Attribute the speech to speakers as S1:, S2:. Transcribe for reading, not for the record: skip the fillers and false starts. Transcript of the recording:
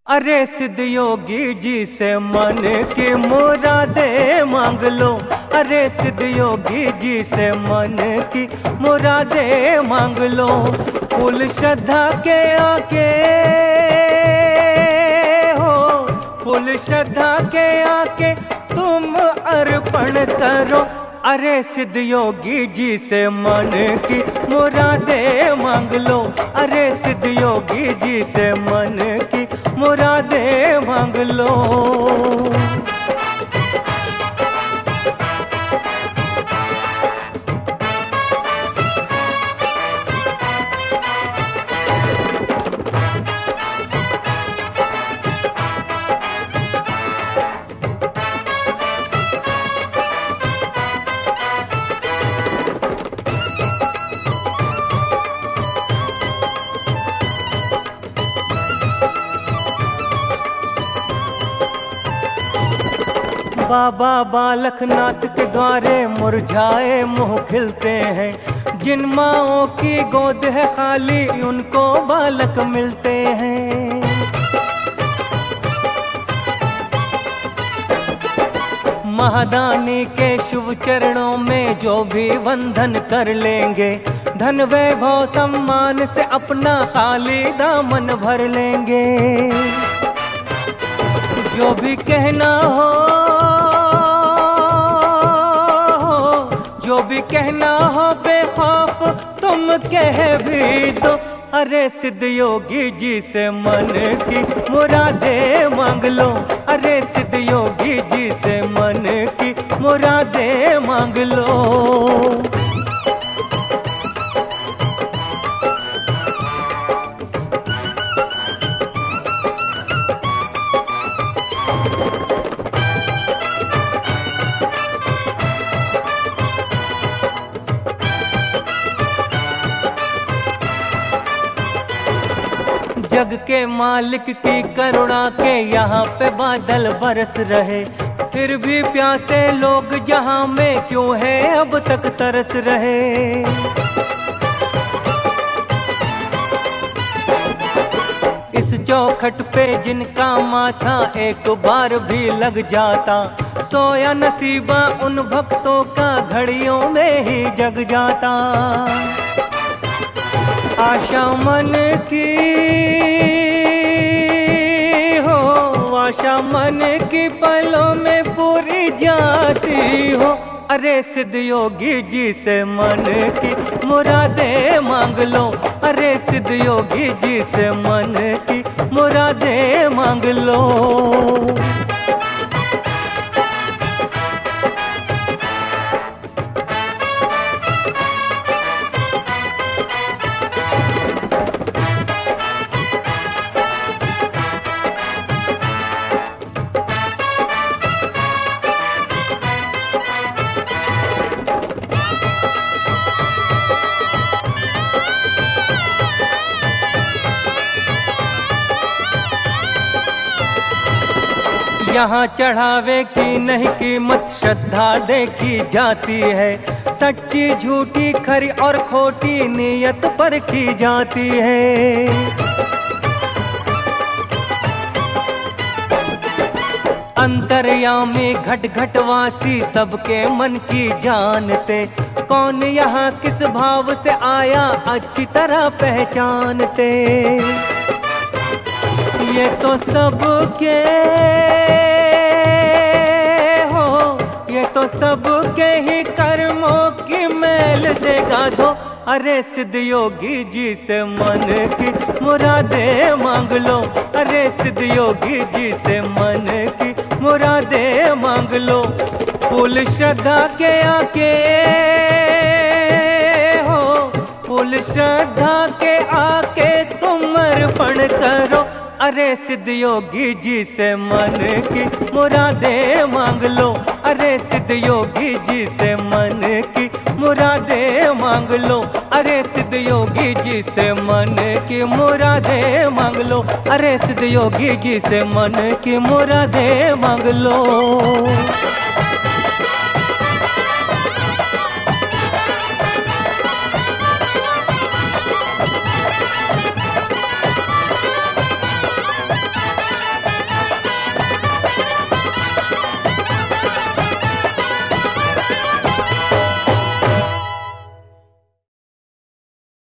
S1: अरे सिद्ध योगी जी से मन की मुरादे मांग लो। अरे सिद्ध योगी जी से मन की मुरादे मांग लो। फूल श्रद्धा के आके हो, फूल श्रद्धा के आके तुम अर्पण करो। अरे सिद्ध योगी जी से मन की मुरादे मांग लो। अरे सिद्ध योगी जी से मन की मुरादे मांग लो। बाबा बालकनाथ के द्वारे मुरझाए मुँह खिलते हैं। जिन माँओं की गोद है खाली उनको बालक मिलते हैं। महादानी के शुभ चरणों में जो भी वंदन कर लेंगे, धन वैभव सम्मान से अपना खाली दामन भर लेंगे। जो भी कहना हो, जो भी कहना हो बेखौफ तुम कह भी दो। अरे सिद्ध योगी जी से मन की मुरादे मांग लो। अरे सिद्ध योगी जी से मन की मुरादे मांग लो। जग के मालिक की करुणा के यहाँ पे बादल बरस रहे, फिर भी प्यासे लोग जहाँ में क्यों है अब तक तरस रहे। इस चौखट पे जिनका माथा एक बार भी लग जाता, सोया नसीबा उन भक्तों का घड़ियों में ही जग जाता। आशा मन की हो, आशा मन की पलों में पूरी जाती हो। अरे सिद्ध योगी जी से मन की मुरादे मांग लो। अरे सिद्ध योगी जी से मन की मुरादे मांग लो। यहाँ चढ़ावे की नहीं कीमत श्रद्धा देखी जाती है। सच्ची झूठी खरी और खोटी नियत परखी जाती है। अंतर्यामी घट घटवासी सबके मन की जानते, कौन यहाँ किस भाव से आया अच्छी तरह पहचानते। ये तो सबके हो, ये तो सबके ही कर्मों की मैल देगा धो। अरे सिद्ध योगी जी से मन की मुरादे मांग लो। अरे सिद्ध योगी जी से मन की मुरादे मांग लो। फूल श्रद्धा के आके हो, फूल श्रद्धा के आके तुम अर्पण करो। अरे सिद्ध योगी जी से मन की मुरादे मांग लो। अरे सिद्ध योगी जी से मन की मुरादे मांग लो। अरे सिद्ध योगी जी से मन की मुरादे मांग लो। अरे सिद्ध योगी जी से मन की मुरादे मांग लो।